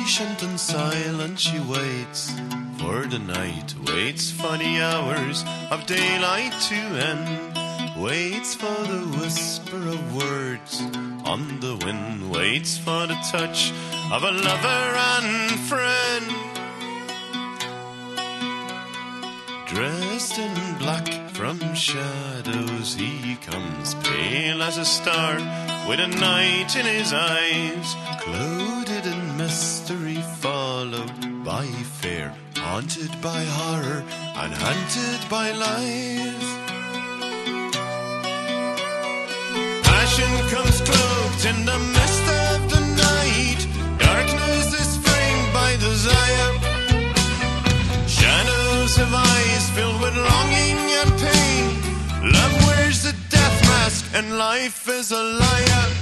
Patient and silent she waits for the night, waits for the hours of daylight to end, waits for the whisper of words on the wind, waits for the touch of a lover and friend. Dressed in black from shadows he comes, pale as a star, with a night in his eyes, clothed in mystery, followed by fear, haunted by horror and hunted by lies. Passion comes cloaked in the mist of the night, darkness is framed by desire, shadows of eyes filled with longing and pain. Love wears the death mask and life is a liar.